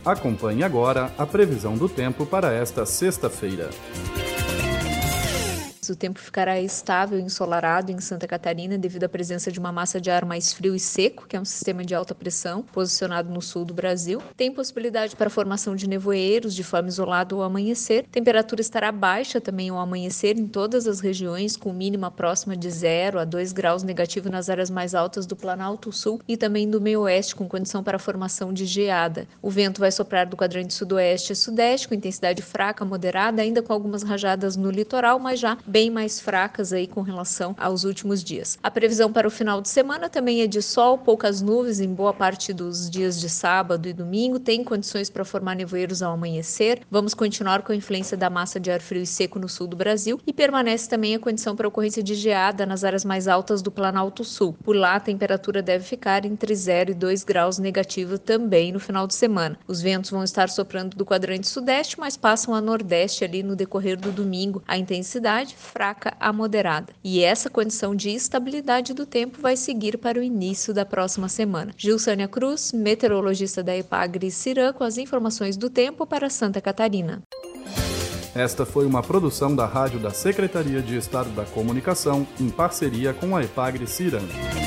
Acompanhe agora a previsão do tempo para esta sexta-feira. O tempo ficará estável e ensolarado em Santa Catarina devido à presença de uma massa de ar mais frio e seco, que é um sistema de alta pressão posicionado no sul do Brasil. Tem possibilidade para a formação de nevoeiros de forma isolada ao amanhecer. Temperatura estará baixa também ao amanhecer em todas as regiões, com mínima próxima de 0 a 2 graus negativo nas áreas mais altas do Planalto Sul e também do meio oeste, com condição para a formação de geada. O vento vai soprar do quadrante sudoeste a sudeste, com intensidade fraca, moderada, ainda com algumas rajadas no litoral, mas já bem mais fracas aí com relação aos últimos dias. A previsão para o final de semana também é de sol, poucas nuvens em boa parte dos dias de sábado e domingo, tem condições para formar nevoeiros ao amanhecer. Vamos continuar com a influência da massa de ar frio e seco no sul do Brasil e permanece também a condição para a ocorrência de geada nas áreas mais altas do Planalto Sul. Por lá, a temperatura deve ficar entre 0 e 2 graus negativa também no final de semana. Os ventos vão estar soprando do quadrante sudeste, mas passam a nordeste ali no decorrer do domingo. A intensidade fraca a moderada. E essa condição de estabilidade do tempo vai seguir para o início da próxima semana. Gilsânia Cruz, meteorologista da Epagre-Cirã, com as informações do tempo para Santa Catarina. Esta foi uma produção da Rádio da Secretaria de Estado da Comunicação, em parceria com a Epagre-Cirã.